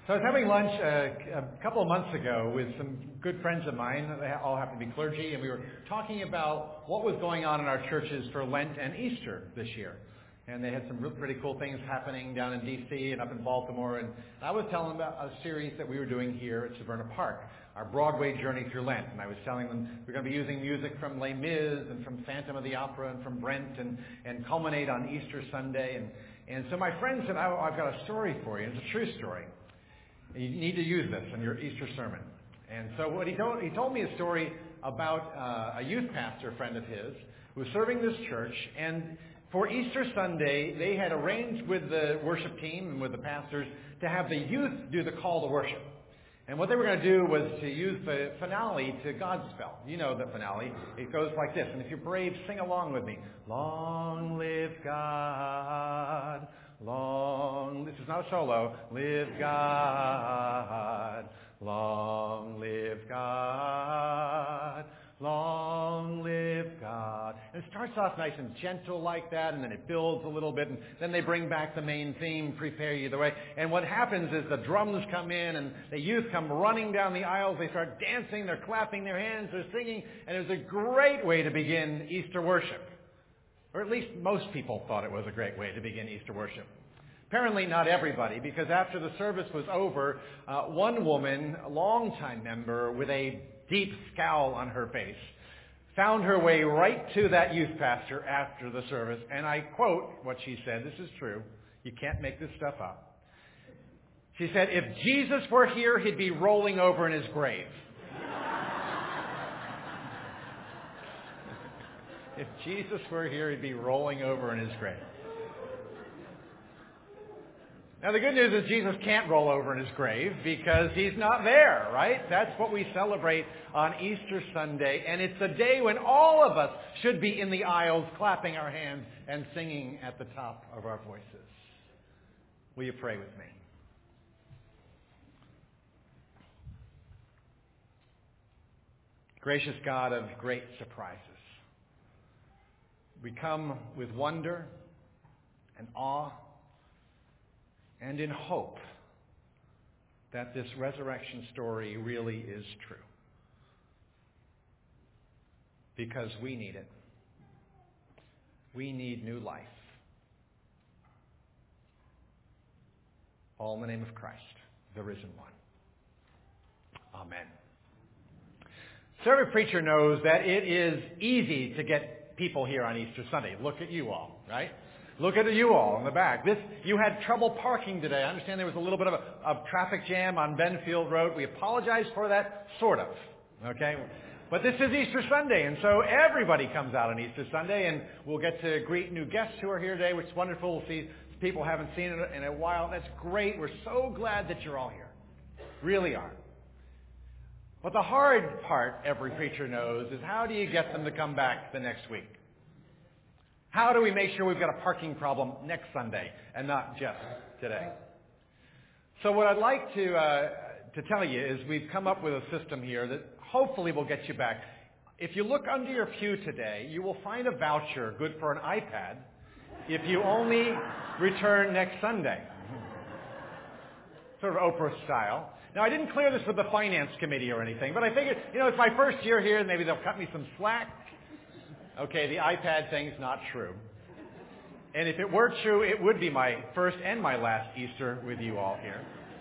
So I was having lunch a couple of months ago with some good friends of mine. They all happen to be clergy, and we were talking about what was going on in our churches for Lent and Easter this year. And they had some pretty cool things happening down in D.C. and up in Baltimore. And I was telling them about a series that we were doing here at Severna Park, our Broadway journey through Lent. And I was telling them we're going to be using music from Les Mis and from Phantom of the Opera and from Brent and culminate on Easter Sunday. And so my friend said, I've got a story for you. It's a true story. You need to use this in your Easter sermon. And so what he told me a story about a youth pastor friend of his who was serving this church. And for Easter Sunday, they had arranged with the worship team and with the pastors to have the youth do the call to worship. And what they were going to do was to use the finale to Godspell. You know the finale. It goes like this. And if you're brave, sing along with me. Long live God. Long, this is not a solo, live God, long live God, long live God. And it starts off nice and gentle like that, and then it builds a little bit, and then they bring back the main theme, Prepare Ye the Way. And what happens is the drums come in, and the youth come running down the aisles, they start dancing, they're clapping their hands, they're singing, and it was a great way to begin Easter worship. Or at least most people thought it was a great way to begin Easter worship. Apparently not everybody, because after the service was over, one woman, a longtime member with a deep scowl on her face, found her way right to that youth pastor after the service. And I quote what she said. This is true. You can't make this stuff up. She said, "If Jesus were here, he'd be rolling over in his grave." If Jesus were here, he'd be rolling over in his grave. Now, the good news is Jesus can't roll over in his grave because he's not there, right? That's what we celebrate on Easter Sunday. And it's a day when all of us should be in the aisles clapping our hands and singing at the top of our voices. Will you pray with me? Gracious God of great surprises, we come with wonder and awe and in hope that this resurrection story really is true. Because we need it. We need new life. All in the name of Christ, the risen one. Amen. So every preacher knows that it is easy to get people here on Easter Sunday. Look at you all, right? Look at you all in the back. You had trouble parking today. I understand there was a little bit of a traffic jam on Benfield Road. We apologize for that, sort of. Okay? But this is Easter Sunday, and so everybody comes out on Easter Sunday, and we'll get to greet new guests who are here today, which is wonderful. We'll see people haven't seen it in a while. That's great. We're so glad that you're all here. Really are. But the hard part, every preacher knows, is how do you get them to come back the next week? How do we make sure we've got a parking problem next Sunday and not just today? So what I'd like to tell you is we've come up with a system here that hopefully will get you back. If you look under your pew today, you will find a voucher good for an iPad if you only return next Sunday. Sort of Oprah style. Now, I didn't clear this with the finance committee or anything, but I figured, it's my first year here, and maybe they'll cut me some slack. Okay, the iPad thing's not true. And if it were true, it would be my first and my last Easter with you all here.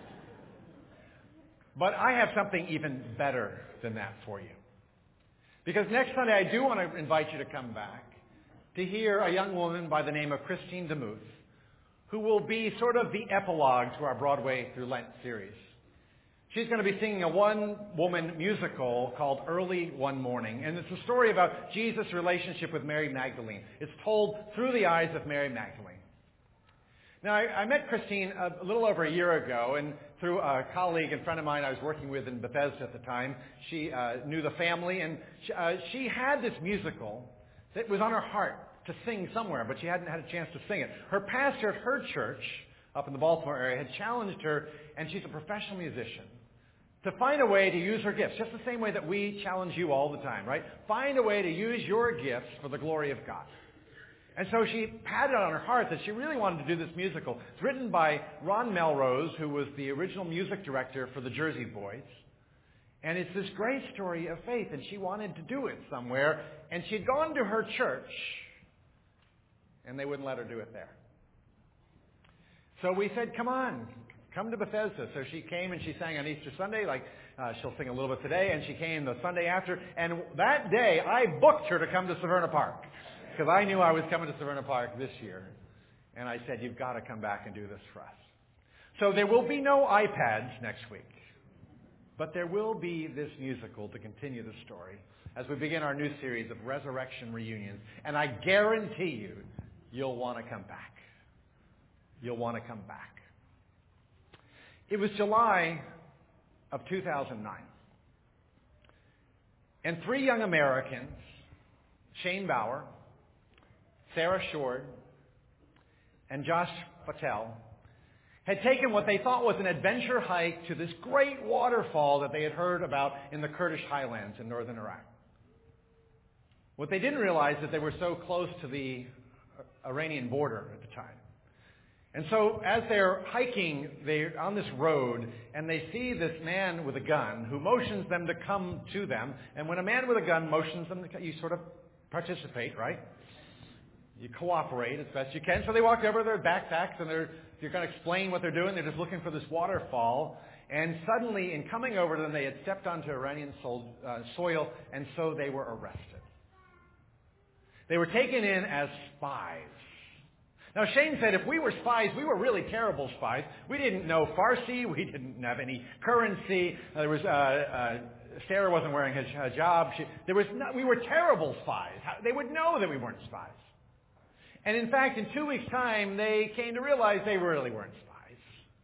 But I have something even better than that for you. Because next Sunday, I do want to invite you to come back to hear a young woman by the name of Christine DeMuth, who will be sort of the epilogue to our Broadway Through Lent series. She's going to be singing a one-woman musical called Early One Morning, and it's a story about Jesus' relationship with Mary Magdalene. It's told through the eyes of Mary Magdalene. Now, I met Christine a little over a year ago, and through a colleague and friend of mine I was working with in Bethesda at the time. She knew the family, and she had this musical that was on her heart to sing somewhere, but she hadn't had a chance to sing it. Her pastor at her church up in the Baltimore area had challenged her, and she's a professional musician, to find a way to use her gifts, just the same way that we challenge you all the time, right? Find a way to use your gifts for the glory of God. And so she had it on her heart that she really wanted to do this musical. It's written by Ron Melrose, who was the original music director for the Jersey Boys. And it's this great story of faith, and she wanted to do it somewhere. And she'd gone to her church, and they wouldn't let her do it there. So we said, come on, come to Bethesda. So she came and she sang on Easter Sunday, like she'll sing a little bit today, and she came the Sunday after. And that day, I booked her to come to Severna Park, because I knew I was coming to Severna Park this year. And I said, you've got to come back and do this for us. So there will be no iPads next week. But there will be this musical to continue the story as we begin our new series of Resurrection Reunions. And I guarantee you, you'll want to come back. You'll want to come back. It was July of 2009. And 3 young Americans, Shane Bauer, Sarah Shord, and Josh Patel, had taken what they thought was an adventure hike to this great waterfall that they had heard about in the Kurdish highlands in northern Iraq. What they didn't realize is that they were so close to the Iranian border at the time. And so as they're hiking, they're on this road, and they see this man with a gun who motions them to come to them. And when a man with a gun motions them, you sort of participate, right? You cooperate as best you can. So they walk over their backpacks, and you're going to explain what they're doing. They're just looking for this waterfall. And suddenly, in coming over to them, they had stepped onto Iranian soil, and so they were arrested. They were taken in as spies. Now, Shane said if we were spies, we were really terrible spies. We didn't know Farsi. We didn't have any currency. Sarah wasn't wearing a hijab. We were terrible spies. They would know that we weren't spies. And in fact, in 2 weeks' time, they came to realize they really weren't spies.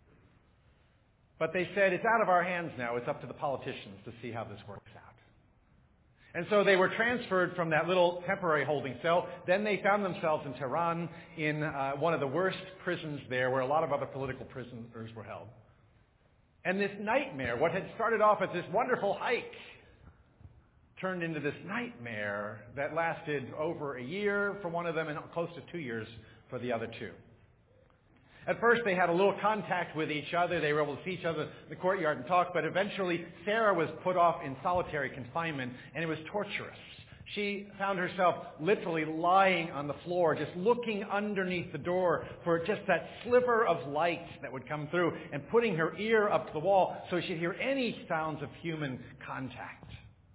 But they said, it's out of our hands now. It's up to the politicians to see how this works out. And so they were transferred from that little temporary holding cell. Then they found themselves in Tehran in one of the worst prisons there, where a lot of other political prisoners were held. And this nightmare, what had started off as this wonderful hike, turned into this nightmare that lasted over a year for one of them and close to 2 years for the other 2. At first, they had a little contact with each other. They were able to see each other in the courtyard and talk. But eventually, Sarah was put off in solitary confinement, and it was torturous. She found herself literally lying on the floor, just looking underneath the door for just that sliver of light that would come through, and putting her ear up to the wall so she'd hear any sounds of human contact.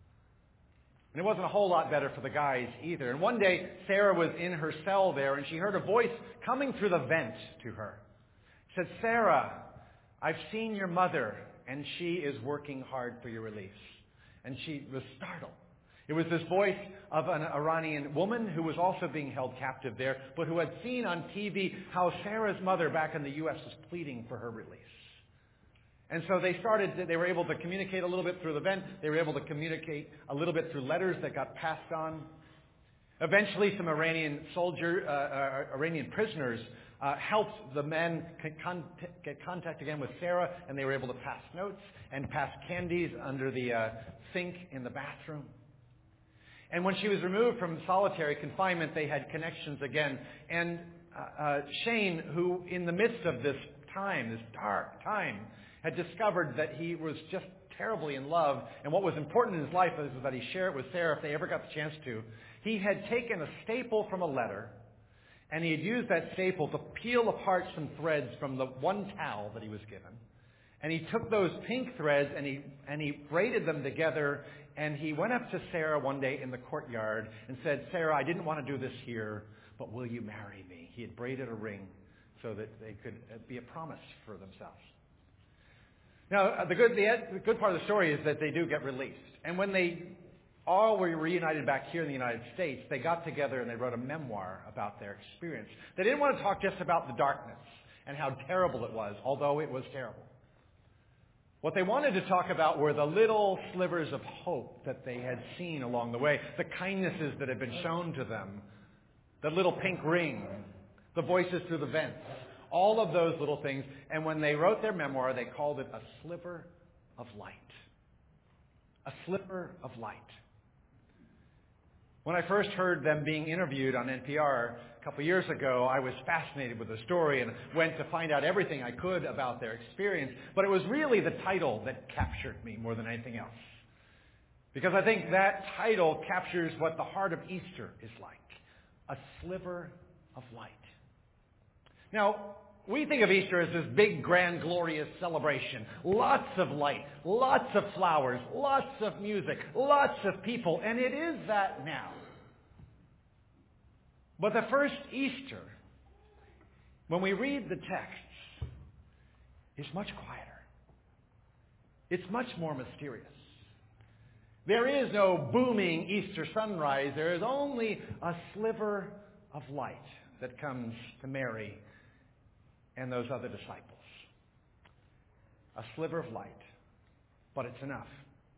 And it wasn't a whole lot better for the guys either. And one day, Sarah was in her cell there, and she heard a voice coming through the vent to her. It said, Sarah, I've seen your mother, and she is working hard for your release. And she was startled. It was this voice of an Iranian woman who was also being held captive there, but who had seen on TV how Sarah's mother back in the U.S. was pleading for her release. And so they were able to communicate a little bit through the vent. They were able to communicate a little bit through letters that got passed on. Eventually, some Iranian prisoners helped the men get contact again with Sarah, and they were able to pass notes and pass candies under the sink in the bathroom. And when she was removed from solitary confinement, they had connections again. And Shane, who in the midst of this time, this dark time, had discovered that he was just terribly in love, and what was important in his life was that he share it with Sarah if they ever got the chance to. He had taken a staple from a letter, and he had used that staple to peel apart some threads from the one towel that he was given. And he took those pink threads and he braided them together, and he went up to Sarah one day in the courtyard and said, Sarah, I didn't want to do this here, but will you marry me? He had braided a ring so that they could be a promise for themselves. Now, the good part of the story is that they do get released. And when they all were reunited back here in the United States, they got together and they wrote a memoir about their experience. They didn't want to talk just about the darkness and how terrible it was, although it was terrible. What they wanted to talk about were the little slivers of hope that they had seen along the way, the kindnesses that had been shown to them, the little pink ring, the voices through the vents, all of those little things. And when they wrote their memoir, they called it A Sliver of Light. A Sliver of Light. When I first heard them being interviewed on NPR a couple years ago, I was fascinated with the story and went to find out everything I could about their experience. But it was really the title that captured me more than anything else. Because I think that title captures what the heart of Easter is like. A sliver of light. Now, we think of Easter as this big, grand, glorious celebration. Lots of light, lots of flowers, lots of music, lots of people, and it is that now. But the first Easter, when we read the texts, is much quieter. It's much more mysterious. There is no booming Easter sunrise. There is only a sliver of light that comes to Mary and those other disciples. A sliver of light, but it's enough.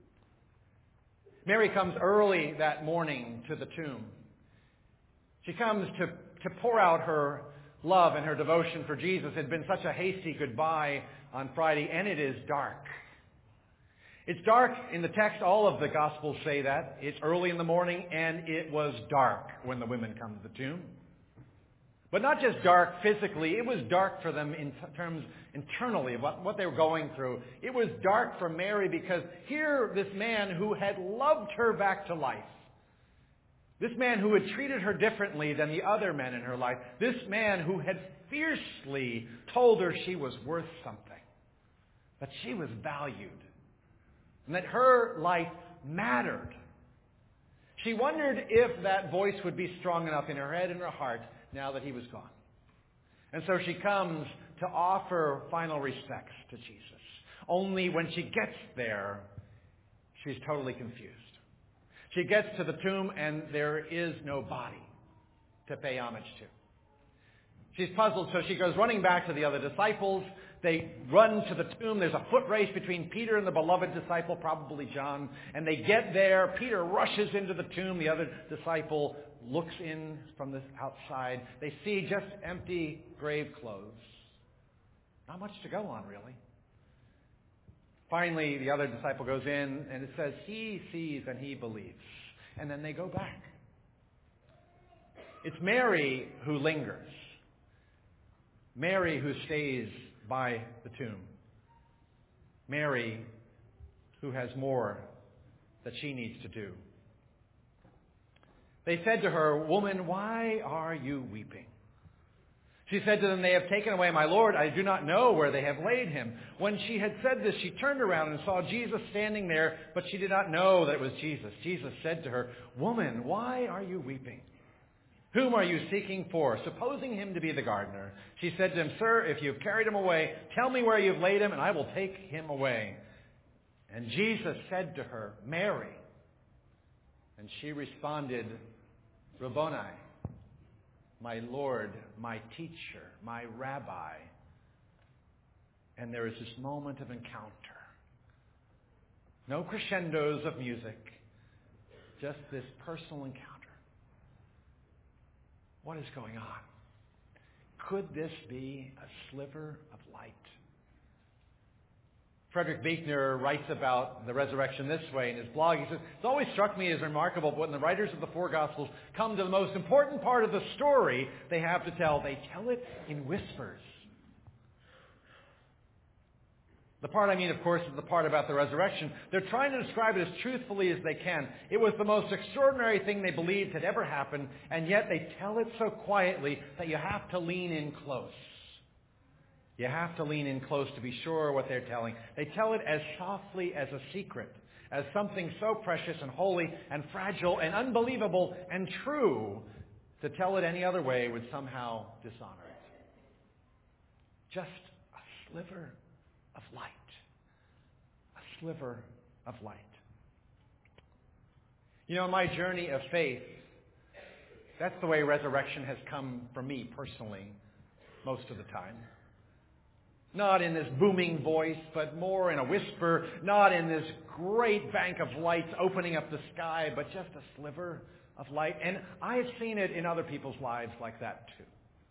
Mary comes early that morning to the tomb. She comes to pour out her love and her devotion for Jesus. It had been such a hasty goodbye on Friday, and it is dark. It's dark in the text. All of the Gospels say that. It's early in the morning, and it was dark when the women come to the tomb. But not just dark physically, it was dark for them in terms internally of what they were going through. It was dark for Mary because here this man who had loved her back to life, this man who had treated her differently than the other men in her life, this man who had fiercely told her she was worth something, that she was valued, and that her life mattered. She wondered if that voice would be strong enough in her head and her heart now that he was gone. And so she comes to offer final respects to Jesus. Only when she gets there, she's totally confused. She gets to the tomb and there is no body to pay homage to. She's puzzled, so she goes running back to the other disciples. They run to the tomb. There's a foot race between Peter and the beloved disciple, probably John. And they get there. Peter rushes into the tomb. The other disciple looks in from the outside. They see just empty grave clothes. Not much to go on, really. Finally, the other disciple goes in, and it says, he sees and he believes. And then they go back. It's Mary who lingers. Mary who stays by the tomb. Mary who has more that she needs to do. They said to her, "Woman, why are you weeping?" She said to them, "They have taken away my Lord. I do not know where they have laid him." When she had said this, she turned around and saw Jesus standing there, but she did not know that it was Jesus. Jesus said to her, "Woman, why are you weeping? Whom are you seeking for?" Supposing him to be the gardener, she said to him, "Sir, if you have carried him away, tell me where you have laid him, and I will take him away." And Jesus said to her, "Mary." And she responded, "Rabboni," my Lord, my teacher, my rabbi. And there is this moment of encounter. No crescendos of music, just this personal encounter. What is going on? Could this be a sliver of light? Frederick Buechner writes about the resurrection this way in his blog. He says, "It's always struck me as remarkable when the writers of the four Gospels come to the most important part of the story they have to tell. They tell it in whispers." The part I mean, of course, is the part about the resurrection. They're trying to describe it as truthfully as they can. It was the most extraordinary thing they believed had ever happened, and yet they tell it so quietly that you have to lean in close. You have to lean in close to be sure what they're telling. They tell it as softly as a secret, as something so precious and holy and fragile and unbelievable and true. To tell it any other way would somehow dishonor it. Just a sliver of light. A sliver of light. You know, in my journey of faith, that's the way resurrection has come for me personally most of the time. Not in this booming voice, but more in a whisper. Not in this great bank of lights opening up the sky, but just a sliver of light. And I've seen it in other people's lives like that too.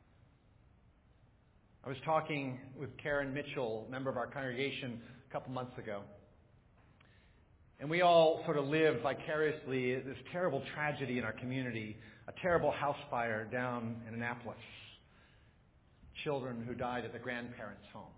I was talking with Karen Mitchell, member of our congregation, a couple months ago. And we all sort of lived vicariously this terrible tragedy in our community, a terrible house fire down in Annapolis. Children who died at the grandparents' home.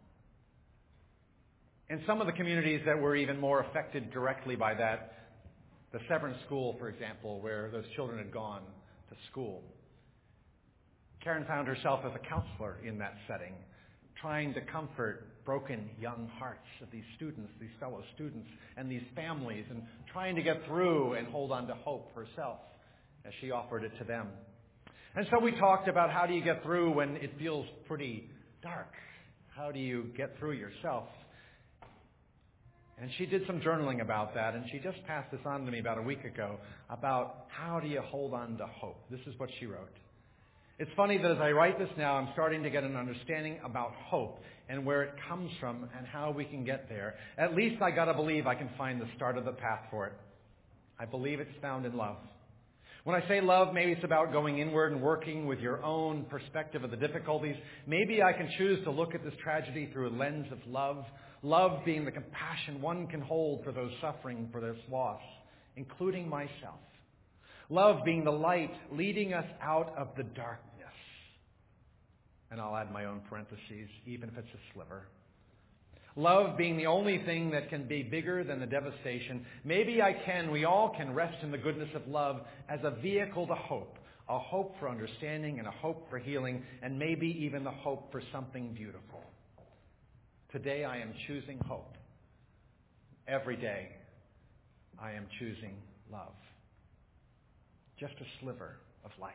And some of the communities that were even more affected directly by that, the Severn School, for example, where those children had gone to school. Karen found herself as a counselor in that setting, trying to comfort broken young hearts of these students, these fellow students, and these families, and trying to get through and hold on to hope herself as she offered it to them. And so we talked about how do you get through when it feels pretty dark? How do you get through yourself? And she did some journaling about that, and she just passed this on to me about a week ago about how do you hold on to hope. This is what she wrote. It's funny that as I write this now, I'm starting to get an understanding about hope and where it comes from and how we can get there. At least I got to believe I can find the start of the path for it. I believe it's found in love. When I say love, maybe it's about going inward and working with your own perspective of the difficulties. Maybe I can choose to look at this tragedy through a lens of love. Love being the compassion one can hold for those suffering for this loss, including myself. Love being the light leading us out of the darkness. And I'll add my own parentheses, even if it's a sliver. Love being the only thing that can be bigger than the devastation. Maybe we all can rest in the goodness of love as a vehicle to hope. A hope for understanding and a hope for healing, and maybe even the hope for something beautiful. Today I am choosing hope. Every day I am choosing love. Just a sliver of light.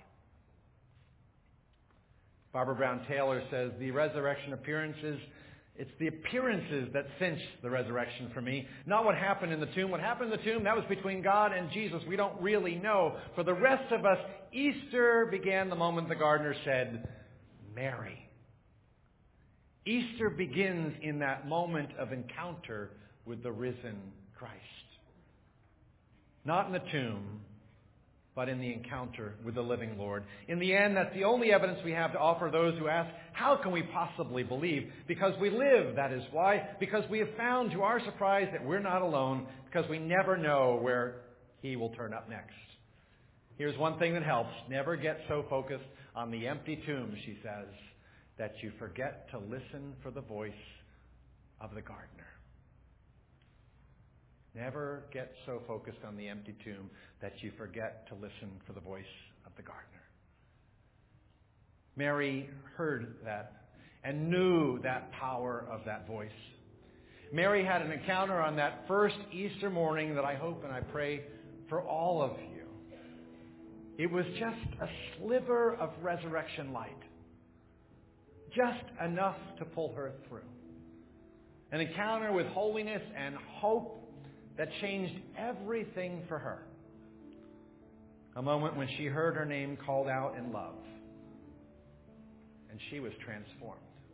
Barbara Brown Taylor says, the resurrection appearances, it's the appearances that cinch the resurrection for me. Not what happened in the tomb. What happened in the tomb, that was between God and Jesus. We don't really know. For the rest of us, Easter began the moment the gardener said, Mary. Easter begins in that moment of encounter with the risen Christ. Not in the tomb, but in the encounter with the living Lord. In the end, that's the only evidence we have to offer those who ask, how can we possibly believe? Because we live, that is why. Because we have found, to our surprise, that we're not alone. Because we never know where He will turn up next. Here's one thing that helps. Never get so focused on the empty tomb, she says, that you forget to listen for the voice of the gardener. Never get so focused on the empty tomb that you forget to listen for the voice of the gardener. Mary heard that and knew that power of that voice. Mary had an encounter on that first Easter morning that I hope and I pray for all of you. It was just a sliver of resurrection light. Just enough to pull her through. An encounter with holiness and hope that changed everything for her. A moment when she heard her name called out in love. And she was transformed.